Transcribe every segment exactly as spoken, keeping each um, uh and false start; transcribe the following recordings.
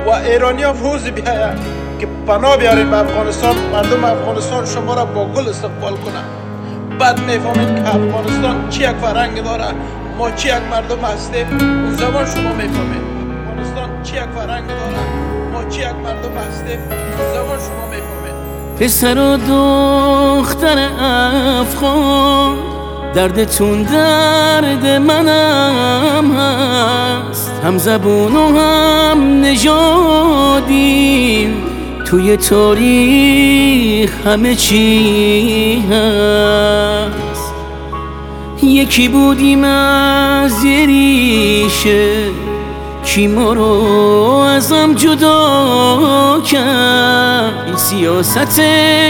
و ایرانی ها روز بیاید که پناه بیاریم به افغانستان، مردم افغانستان شما را با گل استقبال کنند. بعد میفهمید که افغانستان چی یک فرهنگ داره، ما چی یک مردم هستیم. اون زمان شما میفهمید افغانستان چی یک فرهنگ داره، ما چی یک مردم هستیم. اون زمان شما میفهمید. پسر و دختر افغان، دردتون درد منم هست، هم زبون و هم نژادیم، توی تاریخ همه چی هست. یکی بودیم از یه ریشه، کی ما رو ازم جدا کرد. این سیاست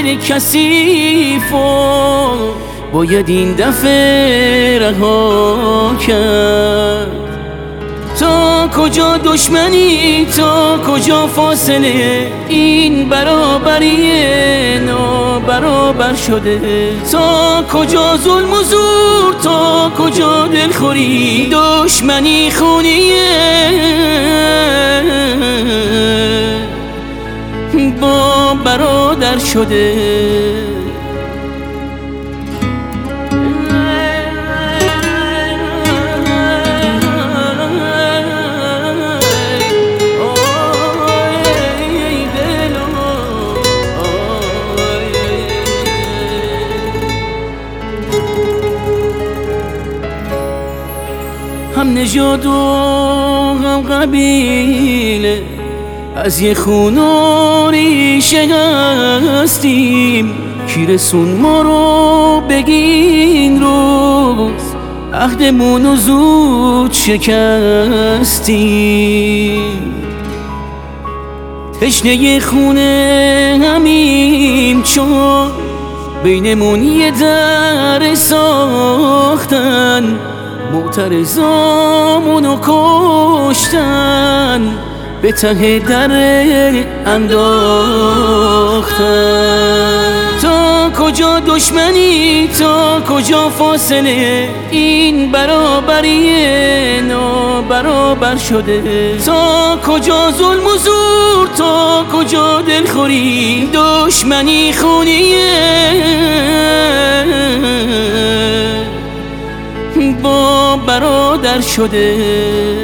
کثیفو باید این دفعه رها کرد. تا کجا دشمنی، تا کجا فاصله، این برابری نابرابر شده. تا کجا ظلم و زور، تا کجا دلخوری، دشمنی خونیه با برادر شده. هم نژاد و هم قبیله، از یه خون و ریشه هستیم. کی رسون ما رو بگین روز، عهدمون رو زود شکستیم. تشنه خونه همیم چون بینمون یه در ساختن. معترضامونو کشتن، به ته در انداختن. تا کجا دشمنی، تا کجا فاصله، این برابری نابرابر شده. تا کجا ظلم و زور، تا کجا دلخوری، دشمنی خونیه با برادر شده.